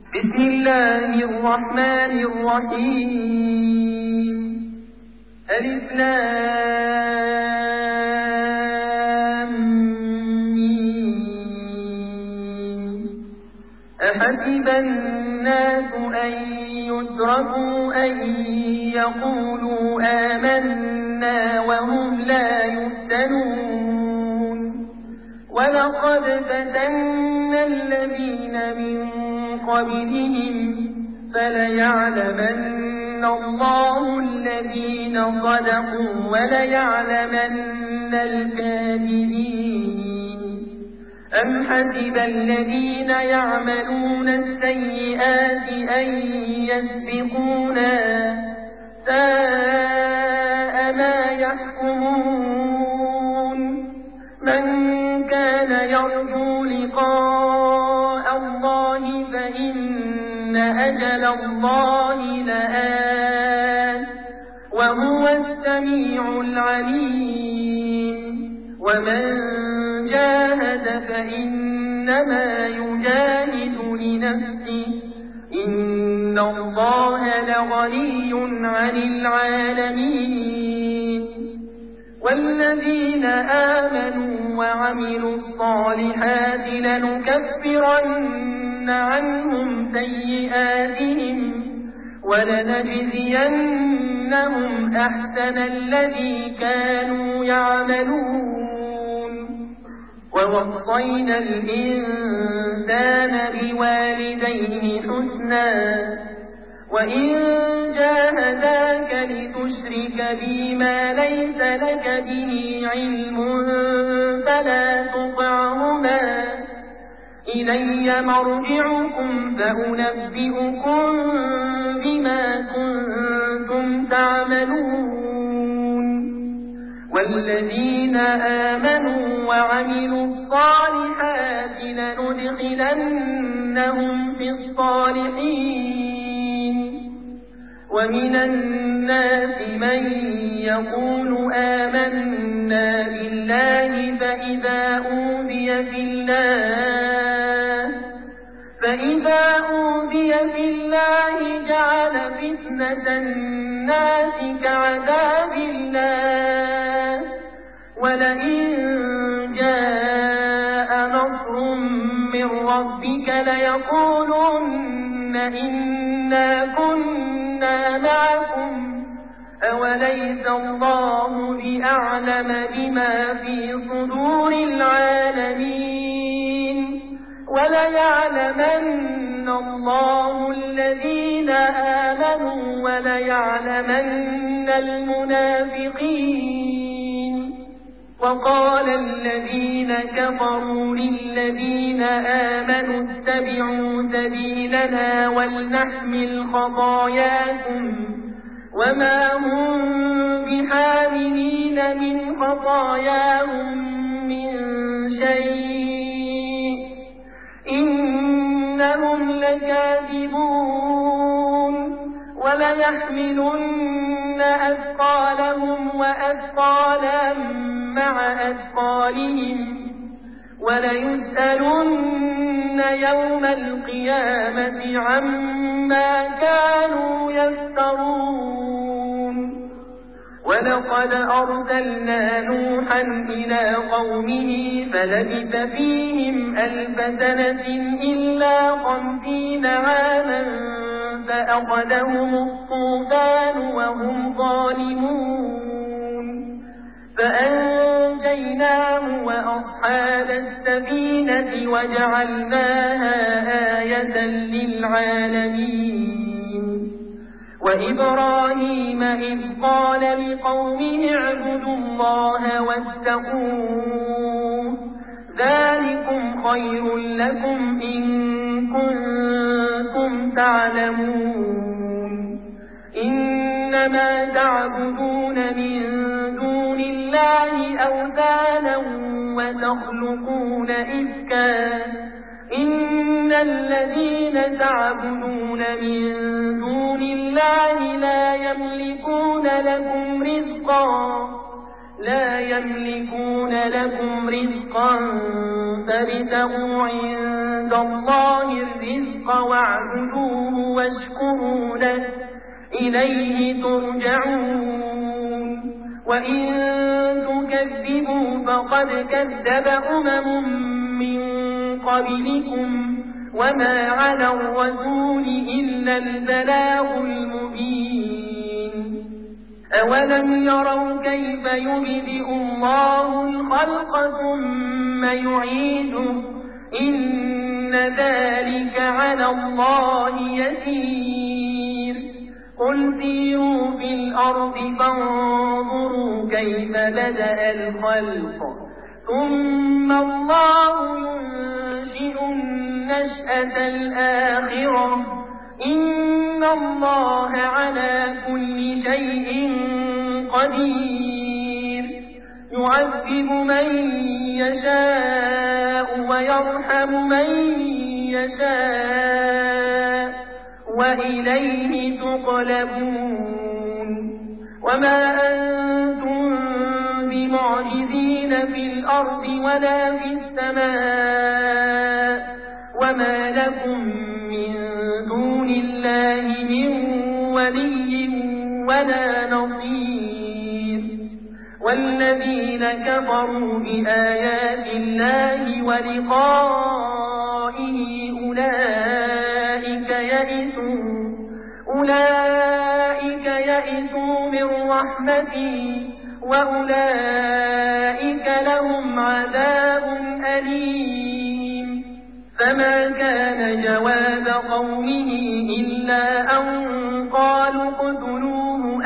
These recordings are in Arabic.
بسم الله الرحمن الرحيم. ألف لام ميم. أحسب الناس أن يتركوا أن يقولوا آمنا وهم لا يفتنون ولقد فتنا الذين من قبلهم فليعلمن الله الذين صدقوا وليعلمن الكاذبين. أم حسب الذين يعملون السيئات أن يسبقونا ساء ما يحكمون. من كان يرجو لقاء الله فإن أجل الله لآت وهو السميع العليم. ومن جاهد فإنما يجاهد لنفسه إن الله لغني عن العالمين. والذين آمنوا وعملوا الصالحات لنكفرن عنهم سيئاتهم ولنجزينهم أحسن الذي كانوا يعملون. ووصينا الإنسان بوالديه حسنا وإن جاهداك لتشرك بي ما ليس لك به علم فلا تطعهما إلي مرجعكم فأنبئكم بما كنتم تعملون. والذين آمنوا وعملوا الصالحات لندخلنهم في الصالحين. ومن الناس من يقول آمنا بالله فإذا أوذي في الله جعل فتنة الناس كعذاب الله ولئن جاء نصر من ربك ليقولن إنا كنا معكم أوليس الله بأعلم بما في صدور العالمين. وليعلمن الله الذين آمنوا وليعلمن المنافقين. وقال الذين كفروا للذين آمنوا اتبعوا سبيلنا ولنحمل خطاياكم وما هم بحاملين من خطاياهم من شيء إنهم لكاذبون. وليحملن أثقالهم وأثقالا مع أثقالهم وليسألن يوم القيامة عما كانوا يفترون. ولقد أرسلنا نوحا إلى قومه فلبث فيهم 1000 سنة إلا 50 عاما فأخذهم الطوفان وهم ظالمون فأنجيناه وأصحاب السفينة وجعلناها آية للعالمين. وإبراهيم إذ قال لقومه اعبدوا الله واتقوه ذلكم خير لكم إن كنتم تعلمون. إنما تعبدون من دون الله أوثانا وتخلقون إفكا إن الذين تعبدون من دون الله لا يملكون لكم رزقا لا يملكون لكم رزقا فابتغوا عند الله الرزق واعبدوه واشكروا له إليه ترجعون وإن تكذبوا فقد كذب من قبلكم وما على الرسول إلا البلاغ المبين أولم يروا كيف يبدئ الله الخلق ثم يعيده إن ذلك على الله يسير قل سيروا في الأرض فانظروا كيف بدأ الخلق ثم الله ينشئ النشأة الآخرة إن الله على كل شيء قدير يعذب من يشاء ويرحم من يشاء وإليه تقلبون وما أنتم بمعجزين في الأرض ولا في السماء وما لكم من دون الله من ولي ولا نصير والذين كفروا بآيات الله ولقائه أولئك يئسوا من رحمتي وأولئك لهم عذاب أليم فما كان جواب قومه إلا أن قالوا اقتلوه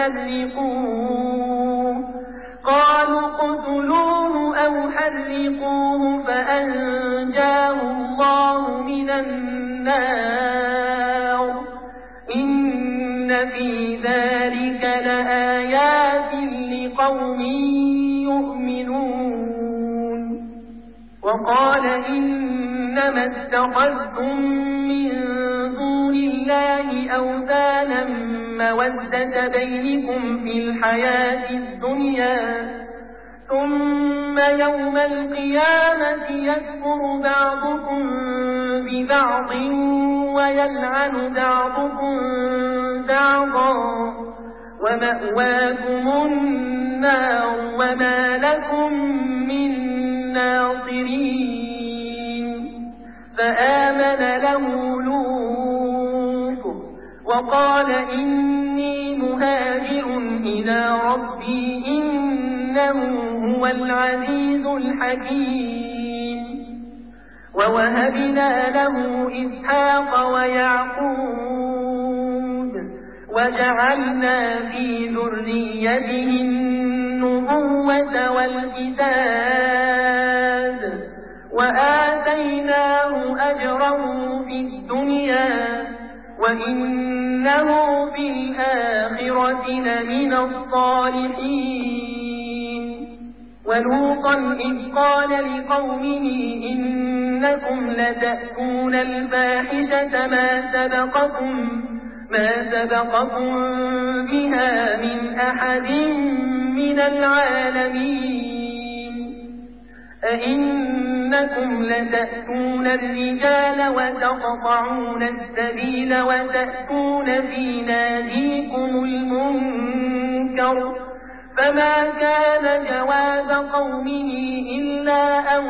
أو حرقوه فأنجاه الله من النار إن في ذلك لآيات لقوم يؤمنون وقال إنما اتخذتم من دون الله أوثانا مودة بينكم في الحياة الدنيا ثم يوم القيامة يكفر بعضكم ببعض ويلعن بعضكم بعضا ومأواكم النار وما لكم من ناصرين فآمن له لوط وقال إني مهاجر إلى ربي إنه هو العزيز الحكيم ووهبنا له إسحاق ويعقوب وجعلنا في ذريته النبوة والكتاب وآتيناه أجره في الدنيا وإنه في الآخرة لمن الصالحين ولوطا إذ قال لقومه إنكم لتأتون الفاحشة ما سبقكم بها من أحد من العالمين أئنكم لتأتون الرجال وتقطعون السبيل وتأتون في ناديكم المنكر فما كان جواب قومه إلا أن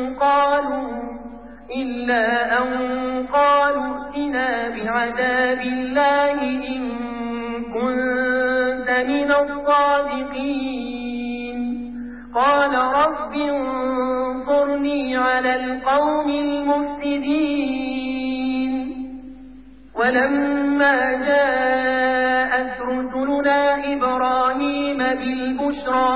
قالوا ائتنا بعذاب الله إن كنت من الصادقين قال رب انصرني على القوم المفسدين ولما جاءت رسلنا إبراهيم بالبشرى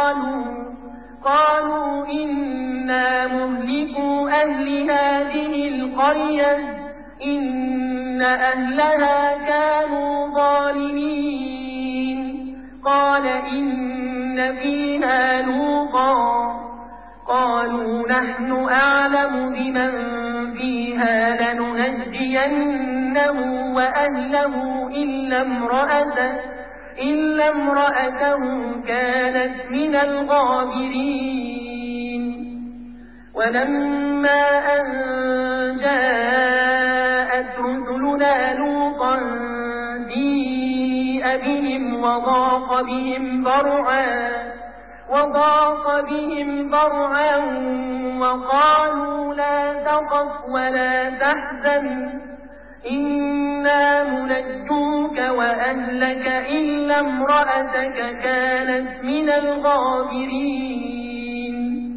قالوا إنا مهلكو أهل هذه القرية إن أهلها كانوا ظالمين قال إن فيها لوطا قالوا نحن أعلم بمن فيها لننجينه وأهله إلا امرأته كانت من الغابرين ولما أن جاءت رسلنا لوطا سيء بهم وضاق بهم ضرعا وقالوا لا تخف ولا تحزن إنا منجوك وأهلك إلا امرأتك كانت من الغابرين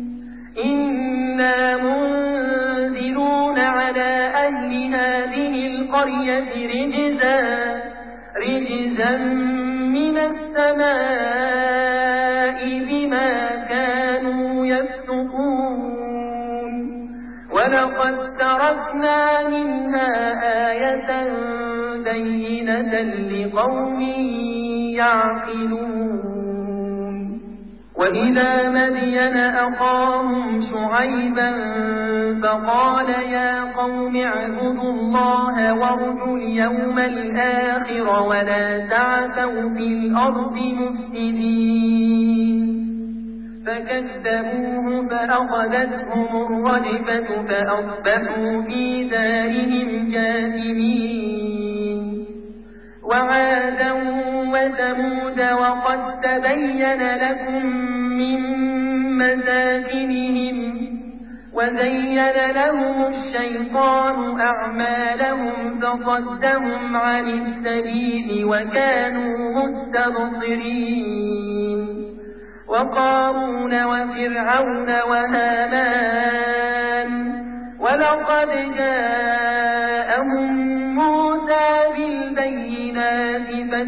إنا منزلون على أهل هذه القرية رجزا من السماء بما كانوا يفسقون ولقد تركنا منها آية بينة لقوم يعقلون وإلى مدين أخاهم شعيبا فقال يا قوم اعبدوا الله وارجوا اليوم الآخر ولا تعثوا في الأرض مفسدين فكذبوه فأخذتهم الرجفة فأصبحوا في دارهم جاثمين وعادا وثمود وقد تبين لكم من مساكنهم وزين لهم الشيطان أعمالهم فصدهم عن السبيل وكانوا مستبصرين وقارون وفرعون وهامان ولقد جاءهم موسى بالبينات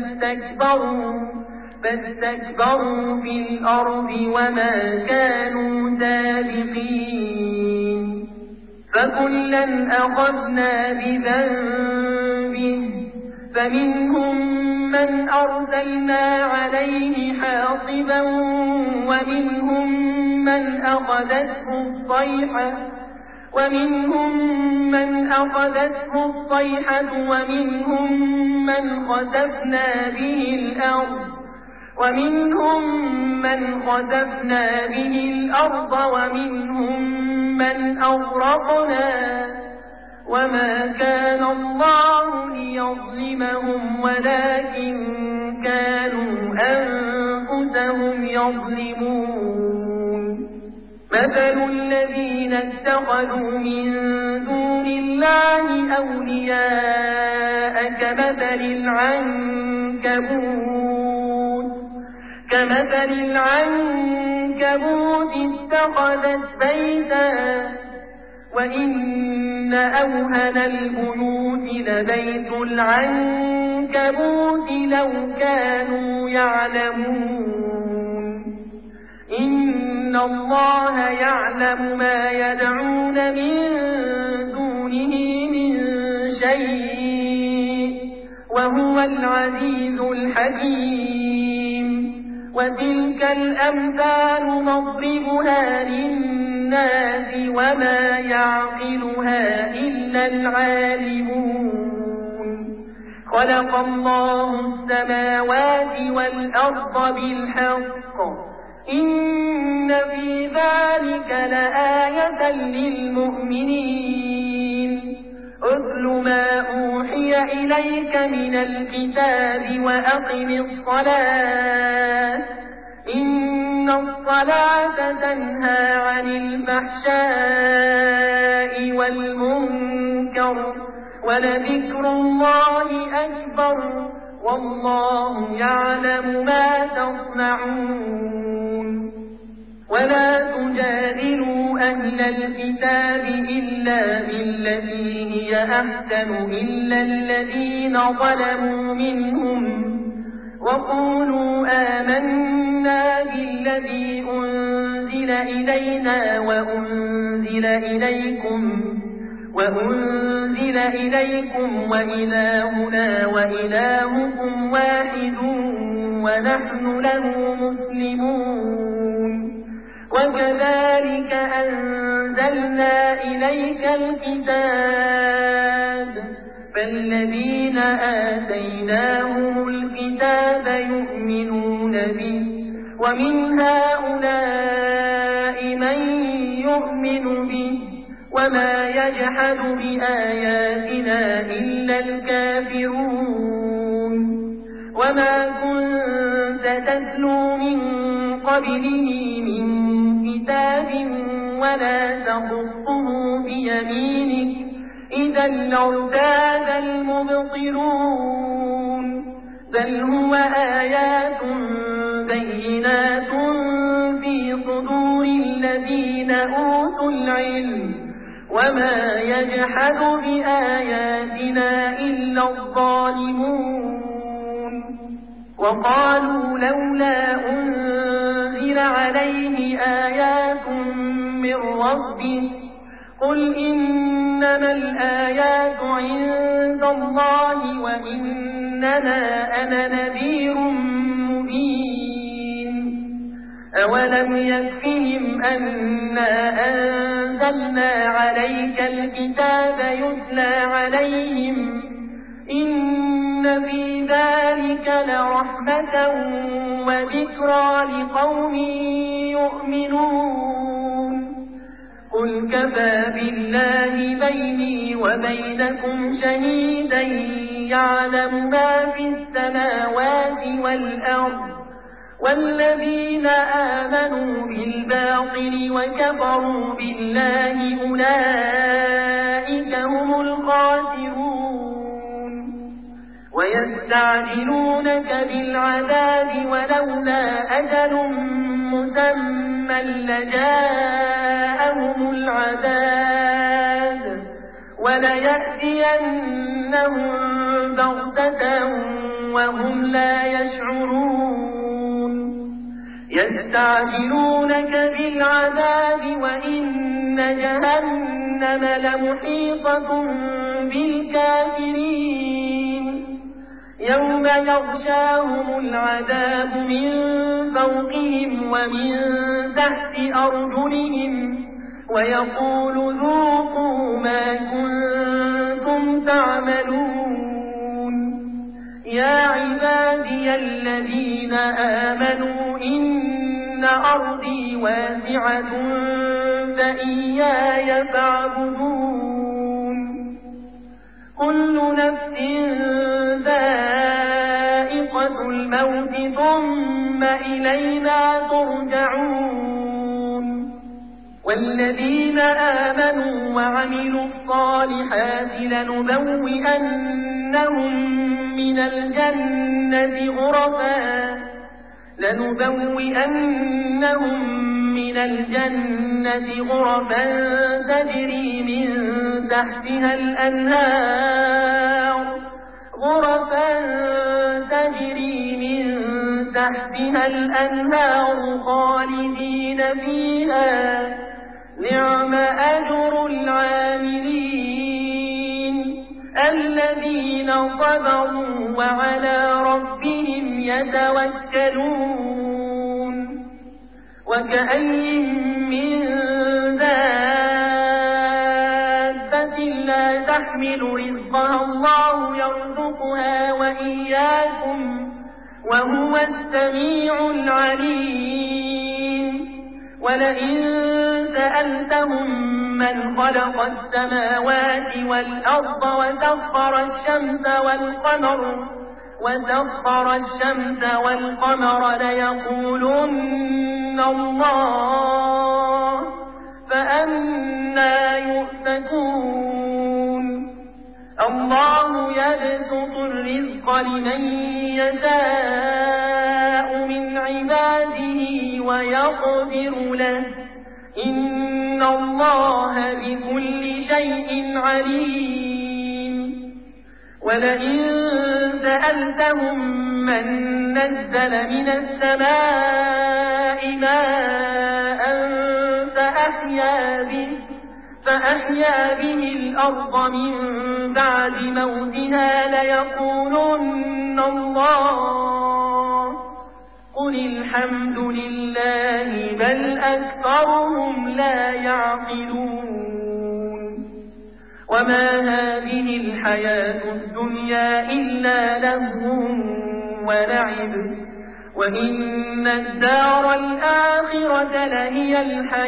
فاستكبروا في الأرض وما كانوا سابقين فكلا أخذنا بذنبه فمنهم من أرسلنا عليه حاصبا ومنهم من أخذته الصيحة ومنهم من خسفنا به الأرض ومنهم من أغرقنا وما كان الله ليظلمهم ولكن كانوا أنفسهم يظلمون مثل الذين اتخذوا من دون الله أولياء كمثل العنكبوت اتخذت بيتا وإن أوهن البيوت لبيت العنكبوت لو كانوا يعلمون إن الله يعلم ما يدعون من دونه من شيء وهو العزيز الحكيم وتلك الأمثال نضربها للناس وما يعقلها إلا العالمون خلق الله السماوات والأرض بالحق إن في ذلك لآية للمؤمنين أتل ما أوحي إليك من الكتاب وأقم الصلاة إن الصلاة تنهى عن الفحشاء والمنكر ولذكر الله أكبر والله يعلم ما تصنعون ولا تجادلوا أهل الكتاب إلا بالتي هي أحسن إلا الذين ظلموا منهم وقولوا آمنا بالذي أنزل إلينا وأنزل إليكم وإلهنا وإلهكم واحد ونحن له مسلمون وكذلك أنزلنا إليك الكتاب فالذين آتيناهم الكتاب يؤمنون به ومن هؤلاء من يؤمن به وما يجحد بآياتنا إلا الكافرون وما كنت تتلو من قبله من كتاب ولا تخطه بيمينك إذا لارتاب المبطلون بل هو آيات بينات في صدور الذين أوتوا العلم وما يجحد بآياتنا إلا الظالمون وقالوا لولا أنزل عليه آيات من ربه قل إنما الآيات عند الله وإنما أنا نذير مبين أولم يكفهم أنا أنزلنا عليك الكتاب يتلى عليهم إن في ذلك لرحمة وذكرى لقوم يؤمنون قل كفى بالله بيني وبينكم شهيدا يعلم ما في السماوات والأرض والذين آمنوا بالباطل وكفروا بالله أولئك هم الخاسرون ويستعجلونك بالعذاب ولولا أجل مسمى لجاءهم العذاب وليأتينهم بغتة وهم لا يشعرون يستعجلونك بالعذاب وإن جهنم لمحيطة بالكافرين يوم يغشاهم العذاب من فوقهم ومن تحت أرجلهم ويقول ذوقوا ما كنتم تعملون يا عبادي الذين آمنوا إن أرضي واسعة فإياي فاعبدون كل نفس ذائقة الموت ثم إلينا ترجعون والذين آمنوا وعملوا الصالحات لنبوئنهم من الجنة غرفا تجري من تحتها الأنهار خالدين فيها نعم أجر العاملين الذين صبروا وعلى ربهم يتوكلون وكأي من دابة لا تحمل رزقها الله يرزقها وإياكم وهو السميع العليم ولئن سألتهم من خلق السماوات والأرض وسخر الشمس والقمر ليقولن الله فأنى يؤفكون الله يبسط الرزق لمن يشاء من عباده ويقدر له إن الله بكل شيء عليم ولئن سألتهم من نزل من السماء ماء فأحيا به الأرض من بعد موتها ليقولن الله قل الحمد لله بل أكثرهم لا يعقلون وما هذه الحياة الدنيا إلا لهو ولعب وإن الدار الآخرة لهي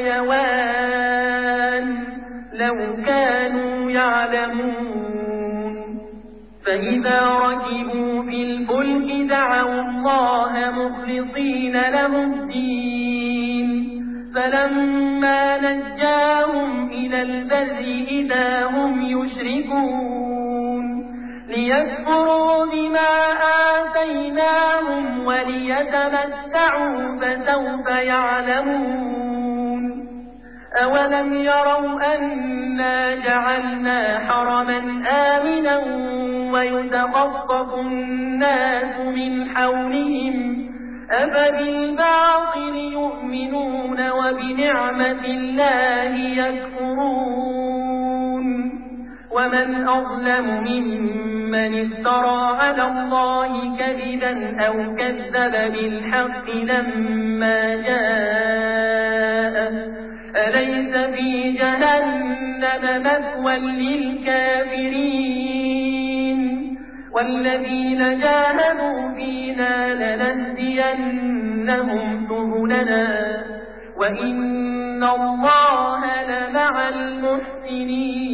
الحيوان لو كانوا يعلمون فإذا ركبوا في الفلك دعوا الله مخلصين له الدين فلما نجاهم إلى البر إذا هم يشركون ليكفروا بما آتيناهم وليتمتعوا فسوف يعلمون أولم يروا أنا جعلنا حرما آمنا ويتخطف الناس من حولهم أفبالباطل يؤمنون وبنعمة الله يكفرون ومن أظلم ممن افترى على الله كذبا أو كذب بالحق لما جاءه أليس في جهنم مثوى للكافرين والذين جاهدوا فينا لنهدينهم سبلنا وإن الله لمع المحسنين